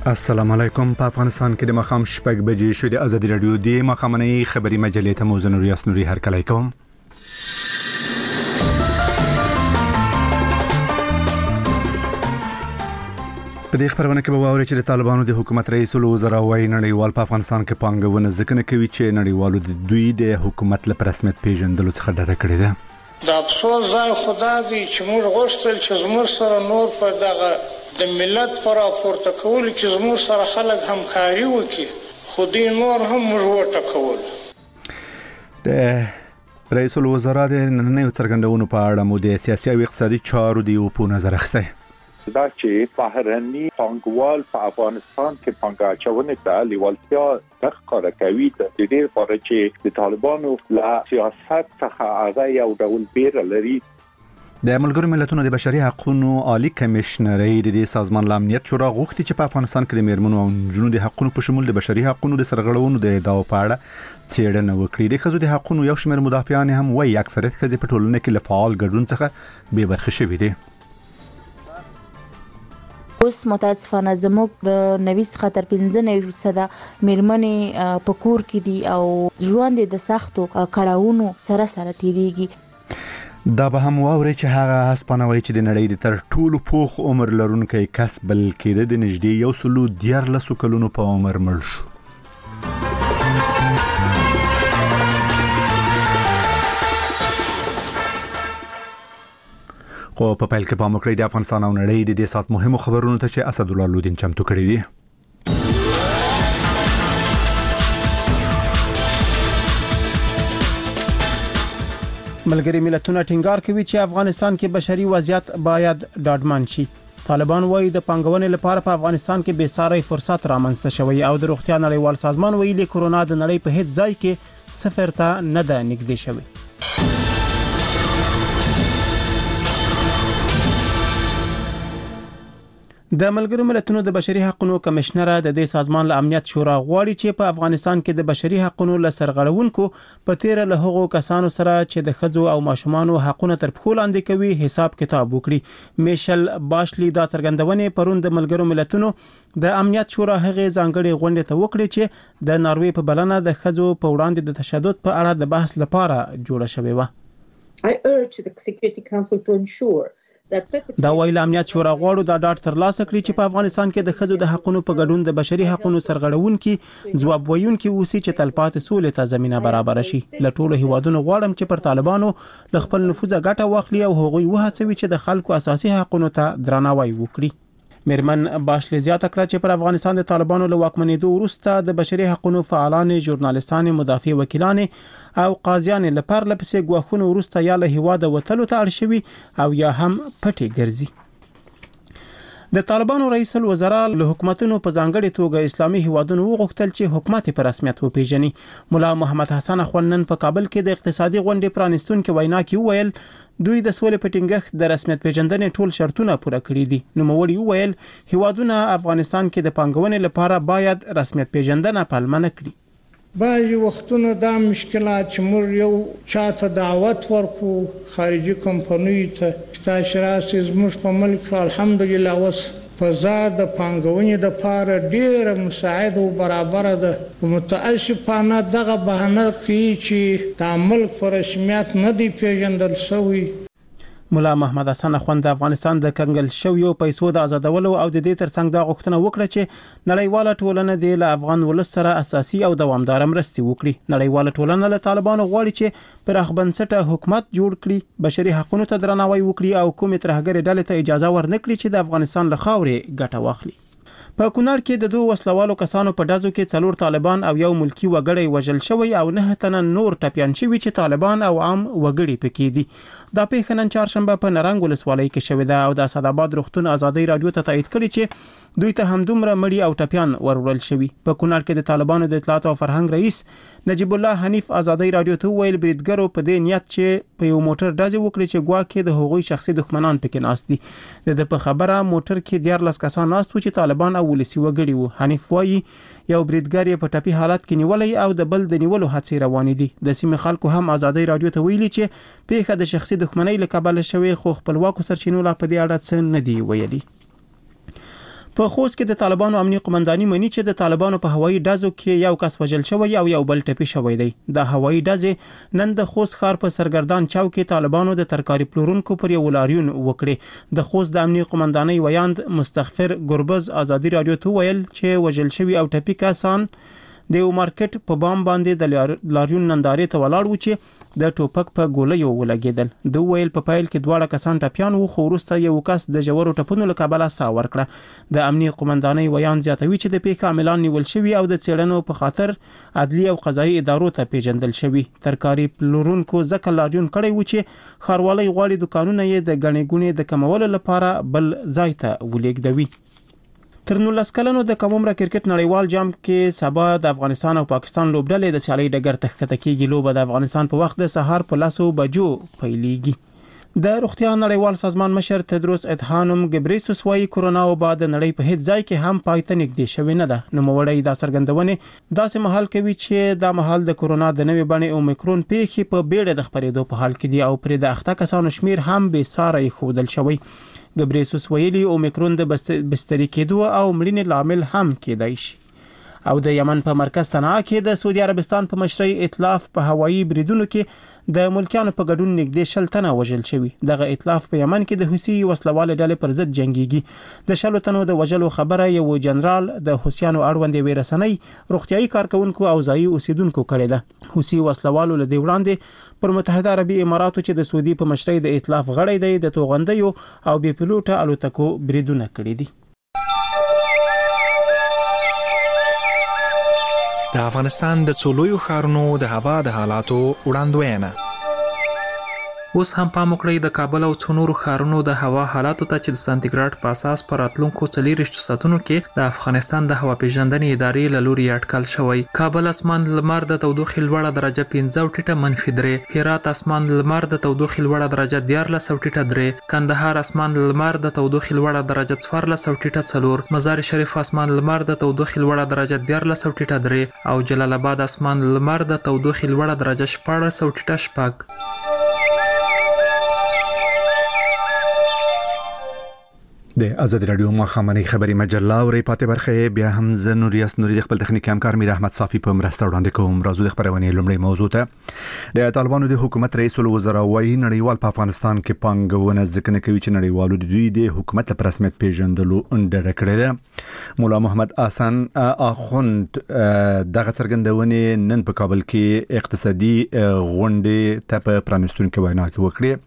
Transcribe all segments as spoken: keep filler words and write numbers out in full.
السلام علیکم. په افغانستان کې د مخام شپږ بجې شو. د ازادي رادیو د مخامنۍ خبري مجلې ته موزه نوري اسنوري هر کله کوم. په دې خبرونه کې به واوري چې د طالبانو د حکومت رئیس الوزرا وايي نړیوال په افغانستان کې پانګونه ځکه نه کوي چې نړیوالو د دوی د حکومت له رسمیت پیژندلو څخه ډډه کړې ده. د افسوس ځای خدا دی چې موږ غوښتل چې زموږ سره نور په دغه د ملت پر راپورته کول کې زموږ سره خلک همکاري وکړي، خو دوی نور هم موږ وټکول. د رئیس الوزرا د نننیو څرګندونو په اړه مو د سیاسي او اقتصادي چارو د یو په نظر اخیستی دا چې بهرني پانګوال په افغانستان کې پانګه اچونې ته لیوالتیا ښکاره کوي د دې لپاره چې د طالبانو له سیاست څخه هغه یو ډول بیره لري. د ملګرو ملتونو د بشري حقوقو عالی کمشنري د دې سازمان له امنیت شورا غوښتي چې په افغانستان کې د میرمنو او نجونو د حقوقو په شمول د بشري حقوقو د سرغړونو د ادعاو په اړه څېړنه وکړي. د ښځو د حقوقو یو شمېر مدافعان هم وايي اکثریت ښځې په ټولنه کې له فعال ګډون څخه بې برخې شوي دي. اوس متاسفانه زموږ د نوي څخه تر پنځه نوي فیصده میرمنې په کور کې دي او ژوند د سختو کړاوونو سره سره تیریږي. دا به هم واوري چې هغه هسپانوي چې د نړۍ د تر ټولو پوخ عمر لرونکي کس بلکې د نږدې یو سلو دیارلسو کلونو په عمر مړ شو. خو په پیل کې په مکرې د افغانستان او نړۍ د دې سات مهمو خبرونو ته چې اسد الله لودین چمتو کړی دی. ملګری ملتونه ټینګار کوي چې افغانستان کې بشري وضعیت باید ډاډمن شي. طالبان وایي د پانګونې لپاره په افغانستان کې بې ساري فرصت رامنځته شوی او د روغتیا نړیوال سازمان ویلي کورونا د نړۍ په هیڅ ځای کې صفر ته نه ده نږدې شوی. د ملګرو ملتونو د بشري حقوقو کمشنر د دې سازمان له امنیت شورا غواړي چې په افغانستان کې د بشري حقوقو له سرغړونکو په تیر له هغو کسانو سره چې د ښځو او ماشومانو حقوقونه تر پښو لاندې کوي حساب کتاب وکړي. میشل باشلی دا څرګندونې پرون د ملګرو ملتونو د امنیت شورا هغه ځانګړي غونډه ته وکړي چې د ناروې په بلنه د ښځو په وړاندې د تشدد په اړه د بحث لپاره جوړه شوې و. I urge the Security Council to ensure دا ویل امنیت شورا غواړي دا ډاټ ترلاسه کړي چې په افغانستان کې د ښځو د حقوقو په ګډون د بشري حقوقو سرغړونکي ځواب ویونکي اوسي چې تلپاتې سولې ته زمينه برابر شي. له ټولو هیوادونو غواړم چې پر طالبانو له خپل نفوذ ګټه واخلي او هغوی وهڅوي چې د خلکو اساسي حقوقو ته درناوی وکړي. میرمن باشلی زیاته کړه چې پر افغانستان د طالبانو له واکمنېدو وروسته د بشري حقوقو فعالان، ژورنالستان، مدافع وکیلان او قاضیان له پرله پسې ګواښونو وروسته یا له هیواده وتلو ته اړ شوي او یا هم پټي ګرځي. د طالبانو رئیس الوزرا له حکومتونو په ځانګړي توګه اسلامي هیوادونو وغوښتل چې حکومت په رسمیت وپیژني. مولا محمد حسن اخوان نن په کابل کې د اقتصادي غونډې پرانستونکو وینا کې وویل دوی د سولې په ټینګښت د رسمیت پیژندنې ټول شرطونه پوره کړي دي. نوموړي وویل هیوادونه افغانستان کې د پانګونې لپاره باید رسمیت پیژندنه پلمه نه کړي. بعضې وختونه دا مشکلات چې موږ یو چاته دعوت ورکو خارجي کمپنیو ته تاسو راسئ زموږ په ملک الحمدلله اوس فضا د پانګونې دپاره ډېره مساعده او برابره ده. متاسفانه دغه بهانه کوي چې دا ملک په رسمیت نه دی پیژندل شوی. مولا محمد حسن اخوان د افغانستان د کنګل شویو پیسو د آزادولو او د دې ترڅنګ دا غوښتنه وکړه چې نړیواله ټولنه د افغان ولس سره اساسي او دوامدار مرستې وکړي. نړیواله ټولنه له طالبانو غواړي چې پراخ بنسټه حکومت جوړ کړي، بشري حقوقو ته درناوی وکړي او کومې ترهګرې ډلې ته اجازه ورنکړي چې د افغانستان له خاورې ګټه واخلي. په کونړ کې د دوه وسلوالو کسانو په ډزو کې څلور طالبان او یو ملکی وګړی وژل شوی او نه تنه نور ټپيان شوی چې طالبان او عام وګړي پکې دي. دا پیښه نن چهارشنبه په نرنګ ولسوالۍ کې شوې ده او د اسداباد روغتون ازادي رادیو ته تایید کړي چې دوی ته هم دومره مړي او ټپيان ورول شوی. په کونړ کې د طالبانو د اطلاعات او فرهنګ رئیس نجیب الله حنیف ازادي رادیو ته ویل بریدګرو په دې نیت چې په یو موټر ډزې وکړي چې ګواکې د هغوی شخصي دښمنان پکې ناست دي. د په خبره موټر کې دیارلس کسان ناست و چې طالبان او ولسی وګړي وو. حنیف وایي یو بریدګر په ټپي حالت کې نیولې او د بل د نیولو هڅې روانې دي. د سیمې خلکو هم ازادي رادیو ته ویلي چې پیښه د شخصي دښمنۍ له کبله شوی خو خپلواکو سرچینو لا په دې اړه څه نه دی ویلي. په خوست کې د طالبانو امنیي قومنداني مني چې د طالبانو په هوایي ډزو کې یو کس وژل شوی او یو بل ټپي شوی دی. د هوایي ډزې نن د خوست ښار په سرګردان چوک کې طالبانو د ترکاري پلورونکو پر یو لاریون وکړي. د خوست د امنیي قومنداني ویاند مستغفر ګربز ازادي رادیو ته ویل چې وژل شوی او ټپي کسان د یو مارکیټ په بام باندې د لاریون نندارې ته ولاړ و چې د ټوپک په ګولیو ولګېدل. د ویل په پایل کې دواړه کسان ټپیان وو خو وروسته یو کس د ژورو ټپونو له کبله ساه ورکړه. د امنیي قومندانۍ ویان زیاتوي چې د پیښې عاملان نیول شوي او د څېړنو په خاطر عدلي او قضایي ادارو ته پیژندل شوي. ترکاري پلورونکو ځکه لاریون کړی و چې ښاروالۍ غواړي دوکانونه یې د ګڼې ګوڼې د کمولو لپاره بل ځای ته ولېږدوي. تر نولس کلنو د کم عمره کرکټ نړیوال جام کې سبا د افغانستان او پاکستان لوبډلې د سیالۍ ډګر ته ښکته کېږي. لوبه د افغانستان په وخت د سهار په لسو بجو پیلېږي. د روغتیا نړیوال سازمان مشر تدروس ادحانوم ګبریسوس وايي کورونا وبا د نړۍ په هیڅ ځای کې هم پای ته نږدې شوې نه ده. نوموړی دا څرګندونې داسې مهال کوي چې دا مهال د کورونا د نوې بڼې اومیکرون پیښې په بیړه د خپرېدو په حال کې دي او پرې د اخته کسانو شمیر هم بې ساری ښودل شوی. ګبریسوس ویلي اومیکرون د بستري کېدو او مړینې لامل هم کېدای شي. او د یمن په مرکز صنعا کې د سعودي عربستان په مشرۍ ائتلاف په هوایي بریدونو کې د ملکیانو په ګډون نږدې شل تنه وژل شوي. دغه ائتلاف په یمن کې د حوثي وسلوالې ډلې پر ضد جنگيږي. د شلو تنو د وژلو خبره یو جنرال د حوثیانو اړوند یوې رسنۍ روغتيایي کارکونکو او ځایي اوسیدونکو کړې ده. حوثي وسلوالو له دې وړاندې پر متحده عربي اماراتو چې د سعودي په مشرۍ د ائتلاف غړی دی د توغندیو او بې پیلوټه الوتکو بریدونه کړي دي. د افغانستان د څولویو ښارونو د هوا د حالاتو وړاندوینه. اوس هم پام وکړئ د کابل او څو نورو ښارونو د هوا حالاتو ته چې د سانتیګراډ په اساس په راتلونکو څلېرویشتو ساعتونو کې د افغانستان د هوا پیژندنې ادارې له لوري اټکل شوی. کابل اسمان لمر د تودوخې لوړه درجه پنځه او ټیټه منفي درې، هرات اسمان لمر د تودوخې لوړه درجه دیارلس او ټیټه درې، کندهار اسمان لمر د تودوخې لوړه درجه څوارلس او ټیټه څلور، مزار شریف اسمان لمر د تودوخې لوړه درجه دیارلس او ټیټه درې او جلال آباد اسمان لمر د تودوخې لوړه درجه شپاړس او ټیټه شپږ. د آزادي رادیو مخامنۍ خبري مجله او ریپاتې برخه بیا هم ز نوریاس نوري د خپل تخنیکي همکار میر احمد صافي په مرسته وړاندې کوم. راځو د خبرونه لومړی موضوع ته. د طالبانو د حکومت رئیس الوزرا وايي نړیوال په افغانستان کې پانګونه ځکه نه کوي چې نړیوالو د دوی د حکومت په رسمیت پیژندلو انډه کړی ده. مولا محمد حسن اخوند دغه څرګندونه نن په کابل کې اقتصادي غونډې ته په پرانستونکو وینا کې وکړه.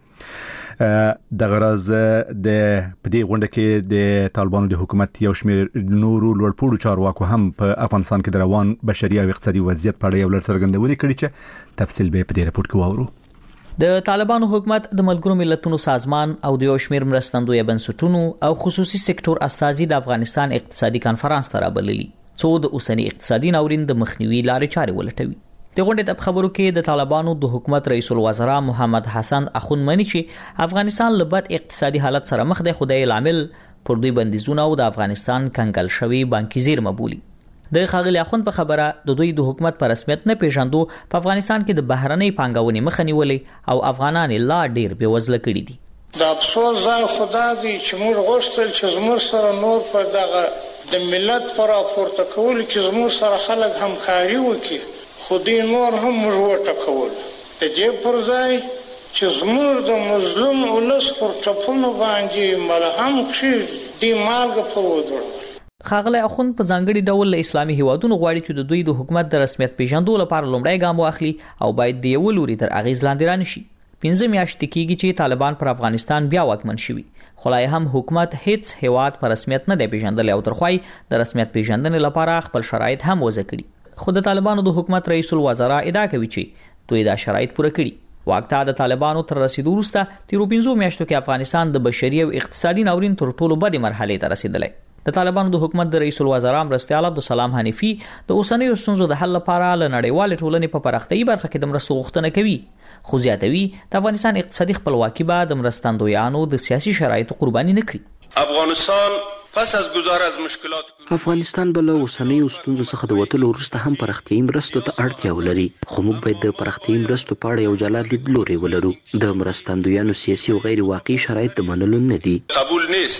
د غرض د پدې غونډه کې د طالبانو د حکومت یو شمېر نورو لوړپوړو چارواکو هم په افغانستان کې د روان بشري او اقتصادي وضعیت په اړه یو لړ څرګندونې کړې چې تفصیل به په دې راپور کې واورو. د طالبانو حکومت د ملګرو ملتونو سازمان او د یو شمېر مرستندوی بنسټونو او خصوصي سکتور استازي د افغانستان اقتصادي کانفرنس ته رابللي څو د اوسنی اقتصادي ناورین د مخنیوي لارې چارې ولټوي. د غونډې په خبرو کې د طالبانو د حکومت رئیس الوزرا محمد حسن اخوند مني چې افغانستان له بد اقتصادي حالت سره مخ دی، خدای لامل پر دوی بندیزونه او د افغانستان کنګل شوی بانکي زیرمه بولي. د خاغلی اخوند په خبره د دوی د حکومت پر رسمیت نه پیژندو په افغانستان کې د بهرنۍ پانګونې مخه نیولې او افغانان لا ډیر بېوزله کړي دي. د افسوس ځای خدا دی چې موږ غوښتل چې زموږ سره نور په دغه د ملت پر راپورته کول کې زموږ سره خلک همکاري وکړي، خو دوی نور هم موږ وټکول. د دې پر ځای چې زموږ د مظلوم ولس پر ټپونو باندې ملهم کړي دوی مالګه پر ودرول. خاغلی اخوند په ځانګړي ډول له اسلامي هیوادونو غواړي چې د دوی د حکومت د رسمیت پیژندو لپاره لومړی ګام واخلي او باید د یو لوري تر اغیز لاندې رانشي. پنځه میاشتې کېږي چې طالبان پر افغانستان بیا واکمن شوي، خو لا هم حکومت هیڅ هیواد پر رسمیت نه دی پیژندلی او ترخوای د رسمیت پیژندنې لپاره خپل شرایط هم وضع کړي. خو د طالبانو د حکومت رئیس الوزرا ادعا کوي چې دوی دا شرایط پوره کړي. واکته د طالبانو تر رسیدو وروسته تیرو پنځو میاشتو کې افغانستان د بشري او اقتصادي ناورین تر ټولو بدې مرحلې ته رسیدلی. د طالبانو د حکومت د رئیس الوزرا مرستیال عبدالسلام حنیفي د اوسنیو ستونزو د حل لپاره له نړیوالې ټولنې په پراختیایي برخه کې د مرستو غوښتنه کوي، خو زیاتوي د افغانستان اقتصادي خپلواکي به د مرستندویانو د سیاسي شرایطو قرباني نه کړي. افغانستان پس از گذار از مشکلات افغانستان بل اوسنیو ستونزو څخه د وتلو وروسته هم پراختیایي مرستو ته اړتیا ولري، خو موږ باید د پراختیایي مرستو په اړه یو جلا لیدلوری ولرو. د مرستندویانو سیاسي او غیر واقعي شرایط د منلو نه دي. قبول نیست.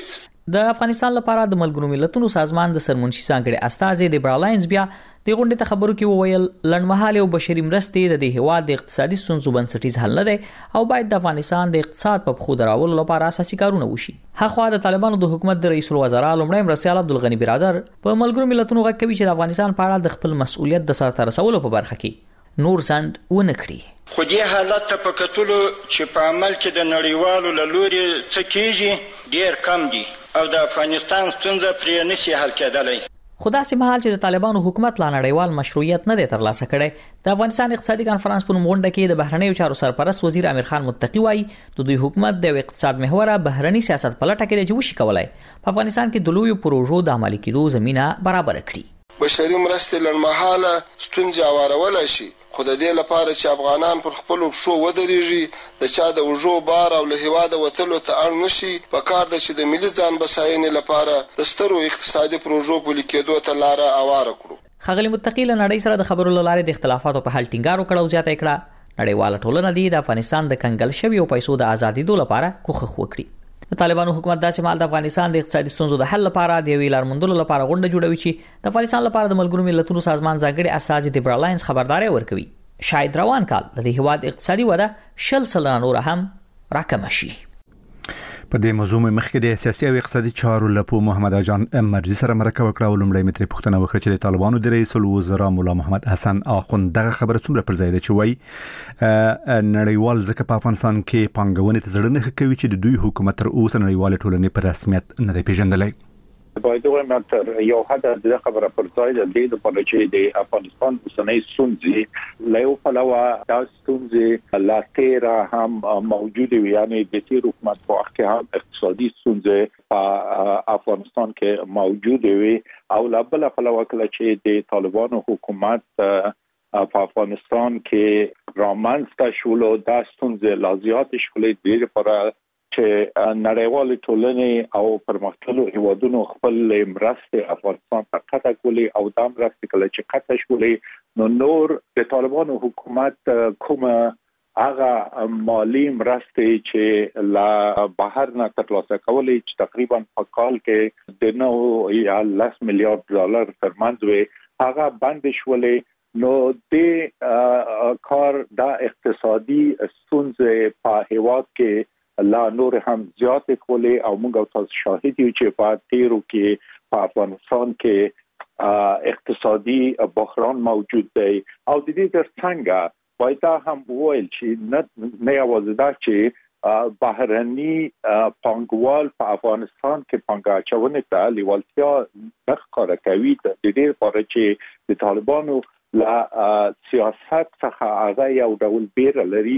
د افغانستان لپاره د ملګرو ملتونو سازمان د سرمنشي ځانګړي استازي د برالاینز بیا د غونډې ته خبرو کې وویل لنډمهاله او بشري مرستې د دې هواد د اقتصادي ستونزو بنسټیز حل نه دی او باید د افغانستان د اقتصاد په خو دراولو لپاره اساسي کارونه وشي. هغه د طالبانو د حکومت د رئیس الوزرا لومړی مرستیال عبدالغنی برادر په ملګرو ملتونو غږ کوي چې د افغانستان په اړه د خپل مسؤلیت د سرته رسولو په برخه کې نور سند ونه کړي. خو دې حالت ته په کتلو چې په عمل کې د نړیوالو له لوري څه کېږي ډېر کم دي او د افغانستان ستونزه پرې نشي حل کېدلی. خو داسې مهال چې د طالبانو حکومت لا نړیوال مشروعیت نه دی ترلاسه کړی، د افغانستان اقتصادي کانفرنس په نوم غونډه کې د بهرنیو چارو سرپرست وزیر امیر خان متقی وایي د دوی حکومت د اقتصاد محوره بهرني سیاست په لټه کې دی چې وشي کولای په افغانستان کې د لویو پروژو د عملي کېدو زمينه برابر کړي. بشري مرستې لنډمهاله ستونزې هوارولی شي، خو د دې لپاره چې افغانان پر خپلو پښو ودرېږي، د چا د اوږو بار او له هېواده وتلو ته اړ نه شي، پکار ده چې د ملي ځان بساینې لپاره د سترو اقتصادي پروژو پلي کېدو ته لاره هواره کړو. ښاغلي متقي له نړۍ سره د خبرو له لارې د اختلافاتو په حل ټینګار وکړ او زیاته کړه نړیواله ټولنه دې د افغانستان د کنګل شویو پیسو د ازادېدو لپاره کوښښ وکړي. د طالبانو حکومت داسې مال د افغانستان د اقتصادي ستونزو د حل لپاره د یوې لار موندلو لپاره غونډه جوړوي چې د افغانستان لپاره د ملګرو ملتونو سازمان ځانګړي استازي د برالاینز خبرداري ورکوي. شاید روان کال د دې هواد اقتصادي وده شل سلنه نور هم راکم شي. په دې موضوع مخکې د سیاسي او اقتصادي چارو لپاره محمد جان مرزي سره مرکه وکړه او لومړی متر پوښتنه وکړه چې د طالبانو د رئیس الوزرا مولا محمد حسن اخوند دغه خبره څومره پر ځای ده چې وایي نړیوال ځکه په افغانستان کې پانګونې ته زړه نه کوي چې د دوی حکومت تر اوسه نړیوال ټولنې په رسمیت نه دی پیژندلی. باید وایم تر یو حد د خبره پر ځای ده د لپاره چې د افغانستان اوسنۍ ستونزې له یو پلوه دا ستونزې لا تیر هم موجوده وي، یعنی د تیر حکومت په وخت کې هم اقتصادي ستونزې په افغانستان کې موجوده وي او لا بل پلوه کله چې د طالبانو حکومت په افغانستان کې رامنځته شول دا ستونزې لا زیات شول د لپاره چې نړیوال ټولنې او پرمختللو هیوادونو خپل مرستې افغانستان ته قطع کولې او دا مرستې کله چې قطع شولې نو نور د طالبانو حکومت کومه هغه مالی مرستې چې لا بهر نه ترلاسه کولې چې تقریبا په کال کې د نو یا لس میلیارډ ډالر ترمنځ وي هغه بند شولې نو د کار دا اقتصادي ستونزې په هیواد کې لا نور هم زیات کولې او موږ تاسو شاهد یو چې په تیرو کې په افغانستان کې اقتصادي بحران موجود دی او د دې ترڅنګ باید هم وویل چې نه یوازې دا چې بهرني پانګوال په افغانستان کې پانګه اچونې ته لیوالتیا نه ښکاره کوي، د دې لپاره چې د طالبانو لا سیاست څخه هغه یو ډول بیره لري،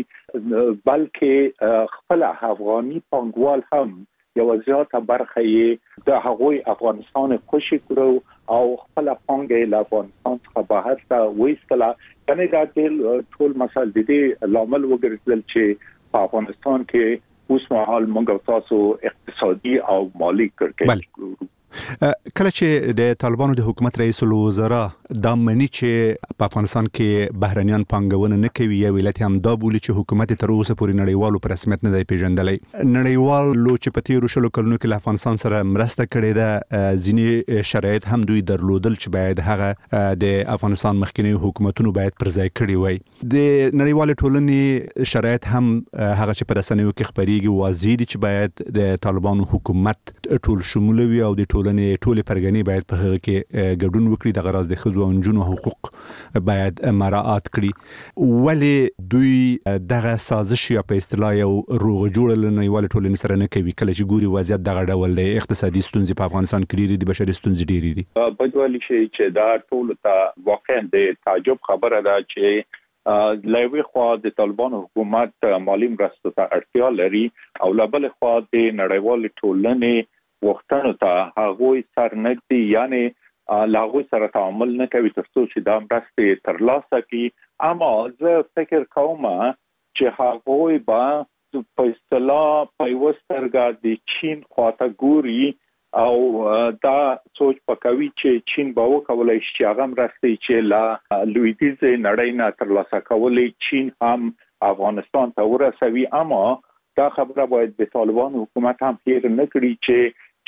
بلکې خپل افغاني پانګوال هم یو زیاته برخه یې د هغوی افغانستان خوشي کړو او خپل پانګه له افغانستان څخه بهر ته وایستله. یعنی دا ټول مسایل د دې لامل وګرځول چې په افغانستان کې اوس مهال موږ تاسو اقتصادي او مالی کړکېچ کله چې د طالبانو د حکومت رئیس الوزرا دا مني چې په افغانستان کې بهرنیان پانګونه نه کوي یا ولایت هم دا بولی چې حکومت تر اوسه پورې نړیوالو پر رسمیت نه دی پیژندلی. نړیوالو چې په تیرو شلو کلونو کې له افغانستان سره مرسته کړې ده ځینې شرایط هم دوی درلودل چې باید هغه د افغانستان مخکنی حکومتونو باید پر ځای کړي وای. د نړیوال ټولنې شرایط هم هغه چې په رسنیو کې خبريږي واضح دي چې باید د طالبانو حکومت ټول شمول وي او د ټولنې ټول پرګنې باید په هغه کې ګډون وکړي، د غرض د ښځو او نجونو حقوق باید مراعات کړي. ولې دوی دغه سازش یا په اصطلاح یو روغ جوړ لنیوال ټولنې سره نه کوي کله چې ګوري وضعیت دغه ډول دی؟ اقتصادي ستونزې په افغانستان کې ډېرې دي، بشري ستونزې ډېرې دي. په دې شي چې دا ټول ته واقعا د تعجب خبره ده چې لوی خوا د طالبانو حکومت مالی مرستو ته اړتیا لري او بل خوا د نړیوال ټولنې وختونو ته هغوی سر نږدې یعنی لاغوی سره تعامل نه کوي ترڅو چې دا مرستې ترلاسه کړي. اما زه فکر کوم چې هغوی به په اصطلاح په یو سترګه د چین خواته ګوري او دا سوچ پکوي چې چین به وکولای شي هغه مرستې چې لا لویدیځ نړۍ نه ترلاسه کولای چین هم افغانستان ته ورسوي. اما دا خبره باید د طالبانو حکومت هم هیر نه کړي چې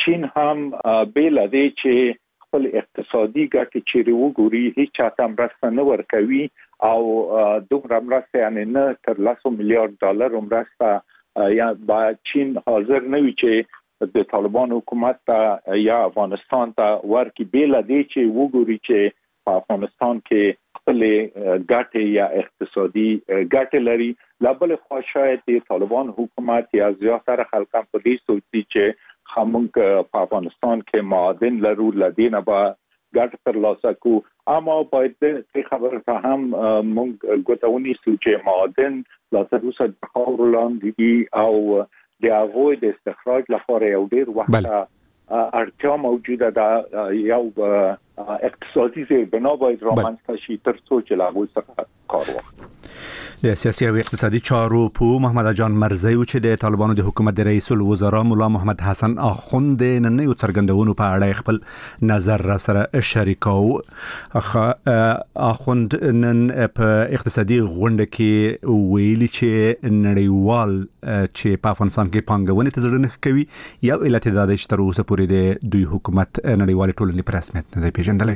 چین هم بیل دی چې خپل اقتصادي ګټې چې وګوري هیڅ چاته مرسته نه ورکوي او دومره مرسته یعنی نه تر لسو میلیارډ ډالر مرسته یا با چین حاضر نه وي چې د طالبان حکومت ته یا افغانستان ته ورکی بیل دی چې وګوري چې په افغانستان کې خپل ګټې یا اقتصادي ګټې لري. لابل خو شاید د طالبان حکومت یا زیاتره خلک په دې سوچي چې خمونږ په افغانستان کې معادن لرو لدینه با ګټ تر لاسه کو اما باید د خبره ته هم مونږ ګوتونی چې معادن لا تر اوسه د خاور لاندې دي او د هغوی د استخراج لپاره یو ډیر وخت اړتیا موجوده ده. یو اقتصادي بنا باید رامنځته شي تر څو چې له هغوی څخه کار واخلي. د سیاسي او اقتصادي چارو په محمد جان مرزي چې د طالبانو د حکومت د رئیس الوزرا مولا محمد حسن اخوند نن یو څرګندونو په اړه خپل نظر را سره شریکاو. اخوند نن په اقتصادي غونډه کې ویلي چې نړیوال چې په افغانستان کې پانګونې ته ځړنه کوي یو علت دا دی چې تر اوسه پورې د دوی حکومت نړیوال ټولنې په رسمیت نه دی پیژندلی.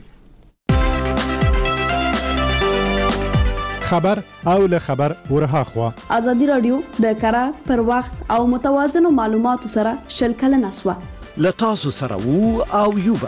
خبر او له خبر ورها خوا ازادي رادیو د کارا پر وخت او متوازن معلوماتو سره شلکل نسوه ل تاسو سره وو او یوبا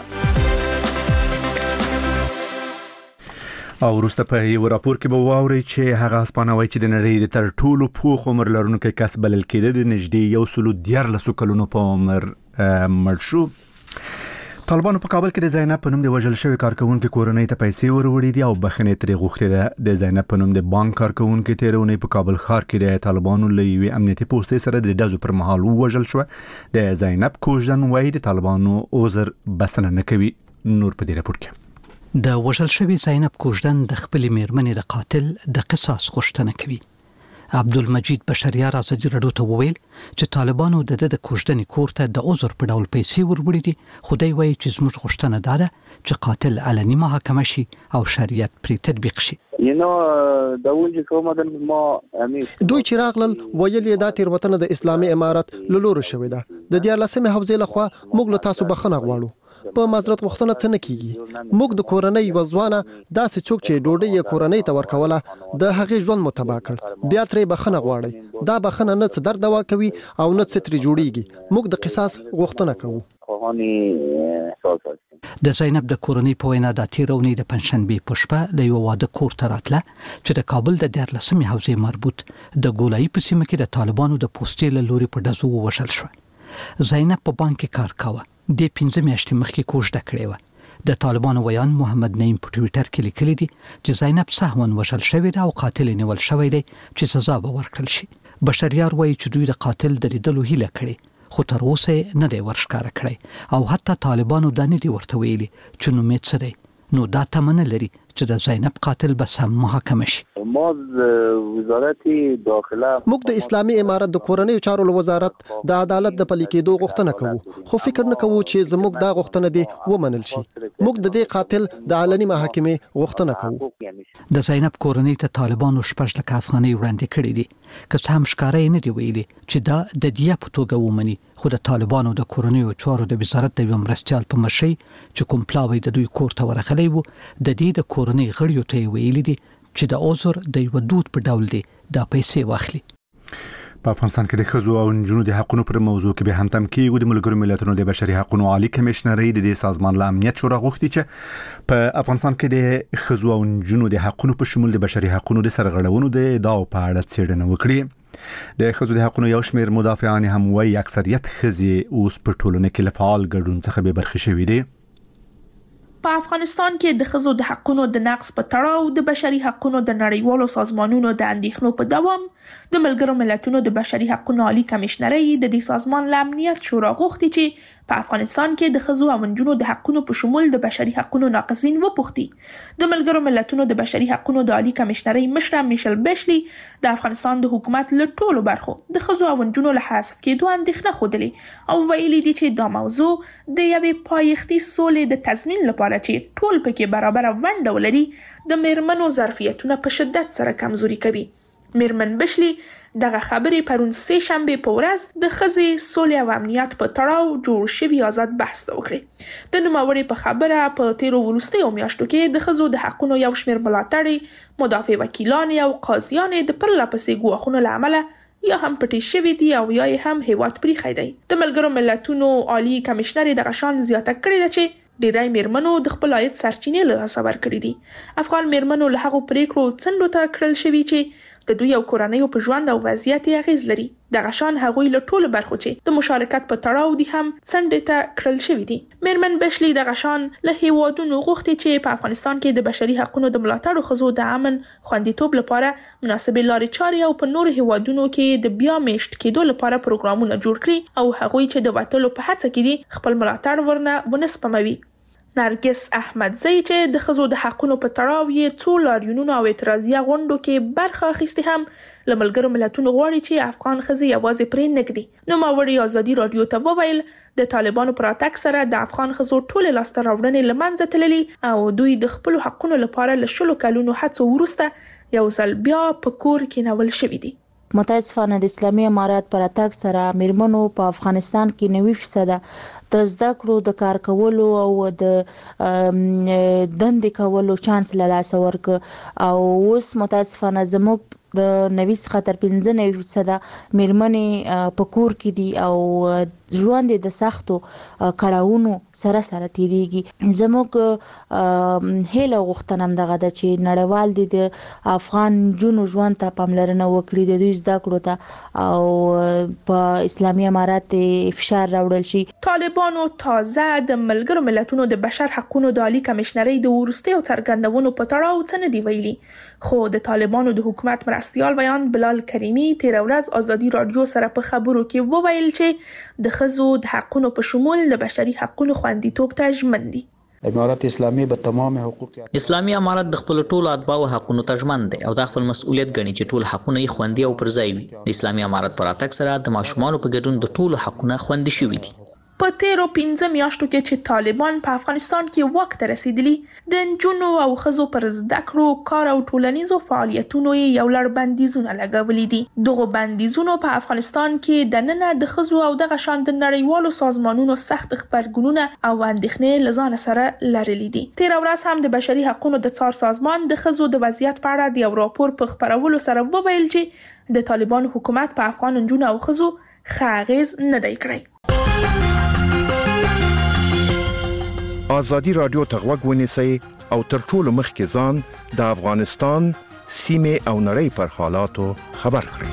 او وروسته په یو راپور کې به واوري چې هغه هسپانوي چې د نړۍ د تر ټولو پوخ عمر لرونکو کس بلل کېده د نږدې یو سلو دیارلسو کلونو په عمر مړ شو. طالبانو په کابل کې د زینب په نوم د وژل شوی کارکونکو کورنۍ ته پیسې وروړې دي او بخښنې ترې غوښتې ده. د زینب په نوم د بانک کارکونکو تیرونی په کابل ښار کې د طالبانو له یوې امنیتي پوستې سره د ډزو پر مهال وژل شو. د زینب کوژدن وایي د طالبانو عذر بسنه نه کوي. نور په دې راپور کې د وژل شوی زینب کوژدن د خپل میرمنې د قاتل د قصاص غوښتنه کوي. عبدالمجید بشریار ازادي رادیو ته وویل چې طالبانو د د کوژدنې کور ته د عذر په ډول پیسې وروړي دي. خدای وایي چې زموږ غوښتنه ده چې قاتل علني محاکمه شي او شریعت پرې تطبیق شي. یو د اول کومه د ما دوی چې راغلل ویل دا تیروتنه د اسلامي امارت لولور شوې ده. د دیارلسمې حوزې لخوا موږ له تاسو بخښنه غواړو. په معذرت غوښتنه څه نه کیږي. موږ د کورنۍ وځوانه داسې څوک چې ډوډۍ یې کورنۍ ته ورکوله د هغې ژوند متبا کړ بیا ترې بخښنه غواړي. دا بخښنه نه څه درد دوا کوي او نه څه ترې جوړیږي. موږ د قصاص غوښتنه کوو. د زینب د کورنۍ په وینا د تیرونی د پنځشنبه په شپه د یو واده کور ته راتله چې د کابل د دیارلسمې حوزې مربوط د ګولایي په سیمه کې د طالبانو د پوستې له لوري په ډزو ووژل شو. زینب په بانک کې کار کاوه. د پنځه میاشتې مخکې کوژده کړې وه. د طالبانو ویان محمد نعیم په ټویټر کې لیکلي دي چې زینب سهوا وژل شوې ده او قاتل نیول شوی دی چې سزا به ورکړل شي. بشریار وایي چې دوی د قاتل د لیدلو هیله کړې خو تر اوسه نه دی ورښکاره کړی او حتی طالبانو دا نه دی ورته ویلي چې نومید څه دی. نو دا تمنه لري چې د زینب قاتل به سم محاکمه شي. ما وزارت داخله موږ د اسلامي امارت د کورنۍ چارو وزارت د عدالت د پلي کېدو غوښتنه کوو خو فکر نه کوو چې زموږ دا غوښتنه دی ومنل شي. موږ د دې قاتل د علني محاکمې غوښتنه کوو. د زینب کورنۍ ته طالبانو شپږ لک افغانۍ وړاندې کړې دي که څه هم ښکارا نه دی ویلي چې دا د دیه په توګه ومني. خو د طالبانو د کورنۍ چارو د وزارت د یو مرستيال په مشرۍ چې کوم پلاوی د دوی کور ته ورغلی وو د دې د کورنۍ غړیو ته ویلي دي چې د عذر د یو دود په ډول دی دا پیسې واخلي. په افغانستان کې د ښځو او نجونو د حقونو پر موضوع کې به هم تم کېږي. د ملګرو ملتونو د بشري حقوقو عالی کمشنري د دې سازمان له امنیت شورا غوښتي چې په افغانستان کې د ښځو او نجونو د حقونو په شمول د بشري حقوقو د سرغړونو د ادعاو په اړه څېړنه وکړي. د ښځو د حقوقو یو شمېر مدافعان هم وایي اکثریت ښځې اوس په ټولنه کې له فعال ګډون څخه بې برخې شوي دي. په افغانستان کې د ښځو د حقوقو د نقض په تړاو د بشري حقوقو د نړیوالو سازمانونو د اندېښنو په دوام د ملګرو ملتونو د بشري حقوقو عالی کمشنري د دې سازمان له امنیت شورا غوښتي چې په افغانستان کې د ښځو او نجونو د حقوقو په شمول د بشري حقوقو ناقضین وپوښتي. د ملګرو ملتونو د بشري حقوقو د عالی کمشنري مشر میشل بشلی د افغانستان د حکومت له ټولو برخو د ښځو او نجونو له حذف کېدو اندېښنه خوده او ویلي دي چې دا موضوع د یوې پایښتي سولې د تضمین لپاره چې ټول پکې برابر ونډه ولري د میرمنو ظرفیتونه په شدت سره کمزوري کوي. میرمن بشلی دغه خبرې پرون سه شنبه په ورځ د ښځې سولې او امنیت په تړاو جوړ شوي آزاد بحث ته وکړي. د نوموړې په خبره په تیرو وروستیو میاشتو کې د ښځو د حقونو یو شمېر ملاتړي، مدافع وکیلان او قاضیان د پرله پسې ګواښونو له امله یا هم پټې شوي دي او یا هم هیواد پریښی دی. د ملګرو ملتونو عالی کمشنر دغه شان زیاته کړې ده چې ډیری میرمنو د خپل عاید سرچینې له لاسه ورکړي دي. افغان میرمنو له هغو پریکړو څنډو ته کړل شوي چې د دوی او کورنیو په ژوند او وضعیت یې اغیز لري. دغه شان هغوی له ټولو برخو چې د مشارکت په تړاو دي هم څنډې ته کړل شوي دي. میرمن بشلي دغه شان له هیوادونو غوښتي چې په افغانستان کې د بشري حقوقو د ملاتړ ښځو د امن خوندیتوب لپاره مناسبې لارې چارې او په نورو هیوادونو کې د بیا میشت کېدو لپاره پروګرامونه جوړ کړي او هغوی چې د وټلو په هڅه کې دي خپل ملاتړ ورنه ونسپموي. نرګس احمدزی چې د ښځو د حقونو په تړاو یې څو لاریونونو او اعتراضیه غونډو کې برخه اخیستې هم له ملګرو ملتونو غواړي چې افغان ښځې یوازې پرې نږدي. نوموړي ازادي رادیو ته وویل د طالبانو پر راتګ سره د افغان ښځو ټولې لاسته راوړنې له منځه تللي او دوی د خپلو حقونو لپاره له شلو کلونو هڅو وروسته یو ځل بیا په کور کې نول شوي دي. متاسفانه د اسلامي امارات پر اتاک سره میرمنو په افغانستان کې نوي فیصده د زده کړو د کار کولو او د دندې کولو چانس له لاسه ورک او اوس متاسفانه زموږ د نوي څخه تر پنځه نوي فیصده میرمنې په کور کې دي او ژوند د سختو کړاوونو سره سره تیریږي. زموږ هیله غوښتنه هم دغه ده چې نړیوال دي د افغان جنو ژوند ته پاملرنه وکړي، د دوی زده کړو ته او په اسلامي امارات فشار راوړل شي. طالبانو تازه د ملګرو ملتونو د بشر حقوقو د عالی کمشنرۍ د وروستیو څرګندونو په تړاو څه نه دی ویلي، خو د طالبانو د حکومت مرستیال بیان بلال کریمی تیر ورځ ازادي رادیو سره په خبرو کې وویل چې د ښځو د حقوقو په شمول د بشري حقوقو خوندیتوب ته ژمن دي. امارات اسلامي به تمام حقوق اسلامي امارات د خپل ټولو اتباعو حقوقو ته ژمن دی او د خپل مسؤلیت ګڼي چې ټول حقوق یې خوندي او پرځای وي. د اسلامي امارات پر راتګ سره د ماشومانو په ګډون د ټولو حقوق خوندي شوي دي. په تیرو پنځه میاشتو کې چې طالبان په افغانستان کې واک ته رسیدلی، د نجونو او ښځو پر زده کړو، کار او ټولنیزو فعالیتونو یو لړ بندیزونه لګولي دي. دغه بندیزونو په افغانستان کې د نن د ښځو او دغه شان د نړیوالو سازمانونو سخت خبرګونونه او اندېښنې لزان سره لرلي دي. تیر ورځ هم د بشري حقوقو د څار سازمان د ښځو د وضعیت په اړه د یو راپور په خبرولو سره وویل چې د طالبان حکومت په افغان نجونو او ښځو ښه اغېز نه دی کړی. آزادی رادیو ته غوږ ونیسئ او تر ټولو مخکې ځان د افغانستان سیمې او نړۍ پر حالاتو خبر کړئ.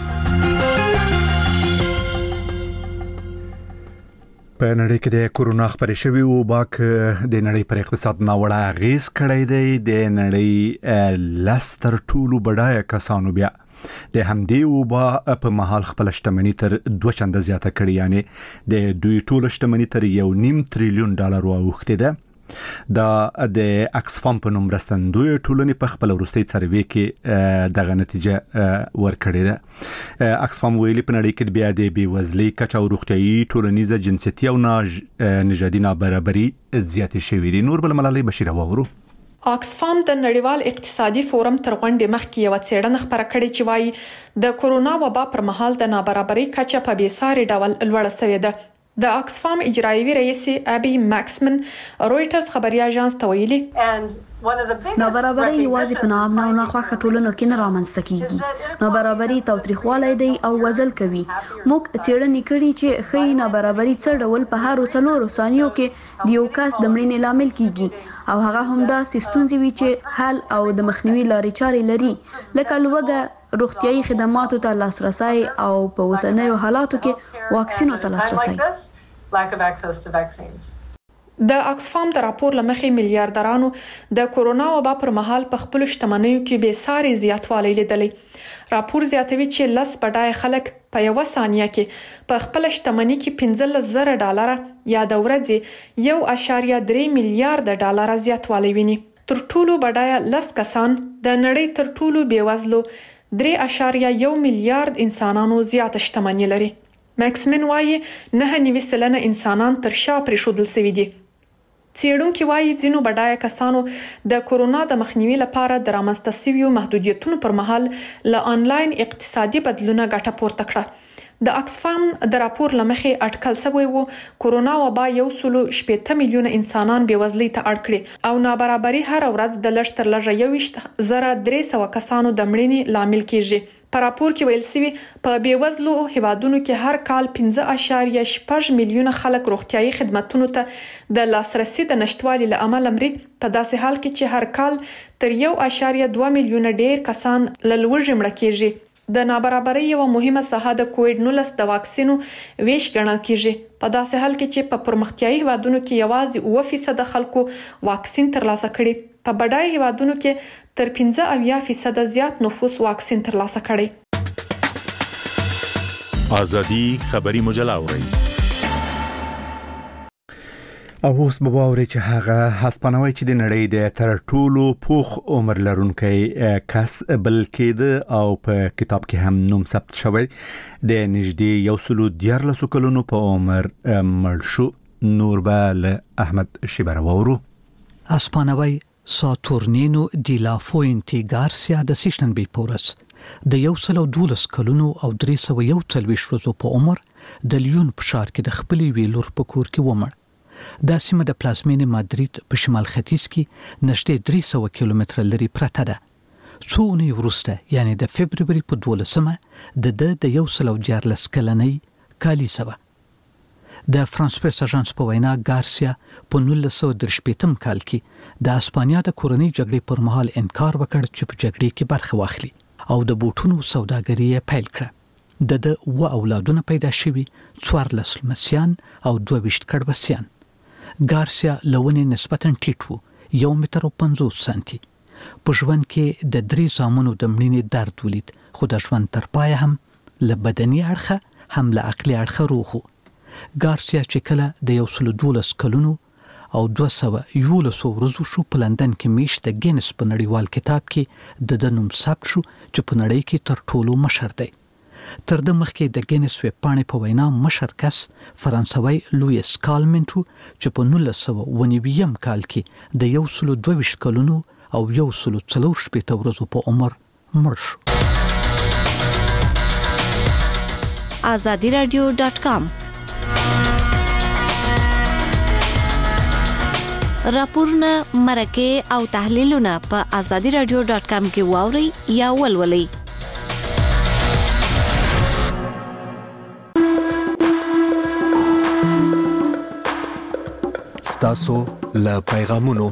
په نړۍ کې د کورونا خبرې شوې وباک د نړۍ پر اقتصاد ناوړه اغیز کړی دی. د نړۍ لستر ټولو بډایه کسانو بیا د همدې وبا په محل خپل شتمنۍ تر دوه چنده زیاته کړې، یعنی د دوی ټول شتمنۍ تر یو نیم تریلیون ډالر واوښتې ده. دا د اکسفام په نوم مرستندوی ټولنې په خپل وروستي سروې کې دغه نتیجه ورکړې ده. اکسفام ویلي په نړۍ کې بیا د بېوزلۍ کچه او روغتیايي، ټولنیزه، جنسیتي او نژادي نابرابري زیاتې شوې دي. نور بل ملالۍ بشیره واورو. اکسفام د نړیوال اقتصادي فورم تر غونډې مخکې یو څېړنه خبره کړې چې وايي د کورونا وبا پر مهال د نابرابرۍ کچه په بېساري ډول لوړه شوې ده. د اکسفام اجرایوي رئیس ابي ماکسمن رويټرز خبري اژانس ته ویلي نابرابري یوازې په ناامنه او ناخوښه ټولنو کې نه رامنځته کیږي. نابرابري تاوتریخوالی دی او وزل کوي. موږ څېړنې کړي چې ښایي نابرابري څه ډول په هر څلورو ثانیو کې د یو کس د مړینې لامل کیږي او هغه همداسې ستونزې وي چې حل او د مخنیوي لارې چارې لري، لکه لوږه، روغتیايي خدماتو ته لاسرسي او په اوسنیو حالاتو کې واکسینو ته لاسرسي. د اکسفام د راپور لمخې میلیارډرانو د کورونا وبا پر مهال په خپل شتمنیو کې بې ساري زیاتوالی لیدلی. راپور زیاتوي چې لس بډای خلک په یو ثانیه کې په خپل شتمنۍ کې پنځلس زره ډالر یا د ورځې یو اشاریه درې میلیارډ ډالر زیاتوالی ویني. تر ټولو بډای لس کسان د نړۍ تر ټولو بیوزلو درې اشاریه یو میلیارډ انسانانو زیات شتمنۍ لري. ماکسمن وايي نه نیوي سلنه انسانان تر شا پرېښودل شوي دي. څېړونکو وايي ځینو بډایه کسانو د کورونا د مخنیوي لپاره د رامنځته شویو محدودیتونو پر مهال له آنلاین اقتصادي بدلونه ګټه پورته کړه. د اکسفام د راپور لمخې اټکل شوی وو کورونا وبا یو سلو شپږ میلیونه انسانان بېوزلۍ ته اړ کړي او نابرابري هر ورځ د لږ تر لږه یوویشت زره درې سوه کسانو د مړینې لامل کیږي. په راپور کې ویل شوی په بیوزلو هیوادونو کې هر کال پنځه اعشاریه شپږ میلیونه خلک روغتیايي خدماتو ته د لاسرسي د نشټوالي له امله مري، په داسې حال کې چې هر کال تر یو اعشاریه دوه میلیونه ډیر کسان له لوږې مړه کیږي. د نابرابرۍ یو مهمه ساحه د کووډ نولس د واکسینو ویش ګڼل کیږي، په داسې حال کې چې په پرمختیايي هیوادونو کې یوازې اووه فیصده خلکو واکسین ترلاسه کړي، په بډایه هیوادونو کې تر پنځه اویا فیصده زیات نفوس واکسین ترلاسه کړي. ازادي خبري مجله اوري او اوس به واورئ چې هغه هسپانوي چې د نړۍ د تر ټولو پوخ عمر لرونکی کس بل کېده او په کتاب کې هم نوم ثبت شوی د نږدې یو سلو دیارلسو کلونو په عمر مړ شو. نور به له احمد شیبر واورو. هسپانوي ساتورنینو دی لا فوینټي ګارسیا د سیشنبې پورس د یو سلو دولس کلونو او درې سوه یو څلوېښت ورځو په عمر د لیون په ښار کې د خپلې ویلور په کور کې ومړ. دا سیمه د پلازمینې مادرید په شمال ختیځ کې نږدې درې سوه کیلومتره لري پرته ده. څو اونۍ وروسته یعنی د فبروري په دولسمه د ده د یو سلو دیارلس کلنۍ کالیسه وه. د فرانس پریس اژانس په وینا ګارسیا په نولس سوه درې شپېتم کال کې د اسپانیا د کورنۍ جګړې پر مهال انکار وکړ چې په جګړې کې برخه واخلي او د بوټونو سوداګري یې پیل کړه. د ده اووه اولادونه پیدا شوي، څوارلس لمسیان او دوه ویشت کډبسیان. ګارسیا له ونې نسبتا ټیټ و، یو متر او پنځوس سانتي. په ژوند کې د درې زامنو د مړینې درد ولید، خو د ژوند تر پایه هم له بدني اړخه هم له عقلي اړخه روغ و. ګارسیا چې کله د یو سلو دولس کلونو او دوه سوه یولسو ورځو شو په لندن کې میشت د ګینس په نړیوال کتاب کې د ده نوم ثبت شو چې په نړۍ کې تر ټولو مشر دی. تر ده مخکې د ګینس ویبپاڼې په وینا مشر کس فرانسوی لویس کالمنټ و چې په نولس سوه اووه نوي کال کې د یو سلو دوه ویشت کلونو او یو سلو څلور شپېته ورځو په عمر مړ شو. آزادي رادیو ډاټ کام راپورونه، مرکې او تحلیلونه په آزادي رادیو ډاټ کام کې واورئ یا ولولئ. ستاسو له پیغامونو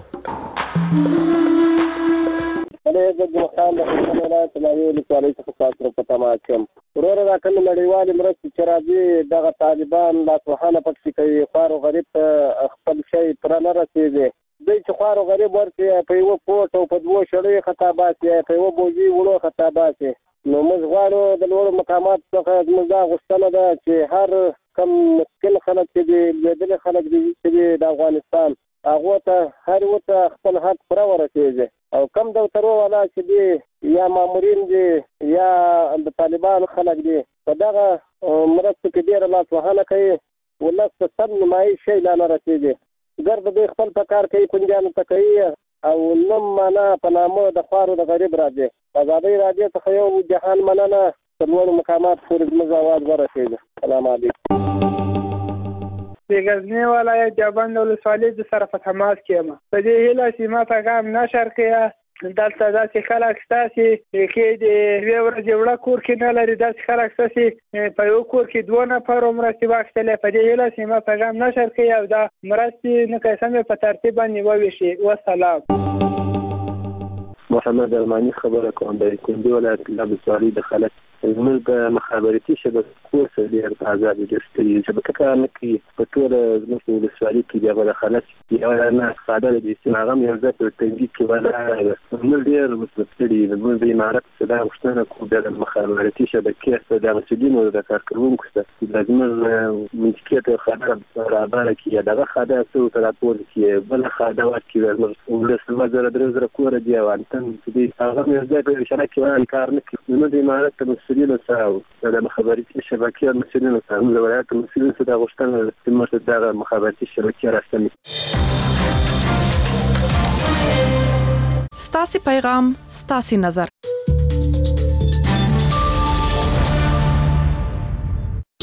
د ځوخان د خلکو تلوي لیکوالۍ څخه تاسو په تماس کوم. ورور دا کوم نړیوالې مرستې چې راځي دغه طالبان لا سبحانه پکې کوي، خوار او غریب ته خپل شی پر نه رسیږي. دوی چې خوار او غریب ورته په یو پورت او په دوه شړې خطابات یې په یو بوجي وړو خطابات یې. نو موږ غواړو د لوړ مقامات څخه موږ دا غوښتنه ده چې هر کم مسکین خلک چې لیدل خلک دي چې د افغانستان هغه ته هر وته خپل حق پر ورسیږي او کم د ترو والا چې دی یا مامورین دي یا د طالبان خلک دي په دغه مرستو کې ډېر لاس وهنه کوي، ولس سم نمایي شی لا نه رسېږي. ګرد دوی خپل په کار کوي، پنجانو ته کوي او نوم معنا په نامه د خوارو د غریب راځي. ازادۍ راډیو څخه یو جهان مننه، تر لوړو مقامات پورې زموږ اواز ورسېږي. سلام علیکم. د غزنی ولایت جابند ولسوالۍ د سره په تماس کې یم. په دې هیله چې ما پیغام نشر کړی دلته داسې خلک ستاسې کې د یوې ورځې وړه کور کې نه لري، داسې خلک ستاسې په یو کور کې دوه نفرو مرستې واخیستلې. په دې هیله چې ما پیغام نشر کړی او دا مرستې نو که سمې په ترتیب باندې وویشي. والسلام. محمد ارماني خبره کوم د کندي ولایت ولسوالۍ د خلک زموږ د مخابراتي شبکې کورس ډېر په ازادي ډیجیټلي شبکه کار نه کوي په ټوله زموږ ولسوالۍ کې بیا به خلک یوه نه ساده د استعمال هم یو ځای په تنظیم کې ولاړ موږ ډېر مستفیدي موږ د امارت څخه دا غوښتنه کوو بیا د مخابراتي شبکې څخه د مسؤلینو د کارکوونکو څخه د زموږ منطقې ته خبره برابره کړي دغه خاده څه ته راپور کړي بل خاده ورکړي زموږ ولسمه زره درې زره کور دی او انتن دې هغه یو ځای په اشاره کې کار نه کوي. نو د امارت مسؤلینو سره د مخابراتي شبکې مسؤلینو سره د ولایت مسؤلینو سره غوښتنه چې موږ دغه مخابراتي شبکې راستنې ستاسو پیغام ستاسو نظر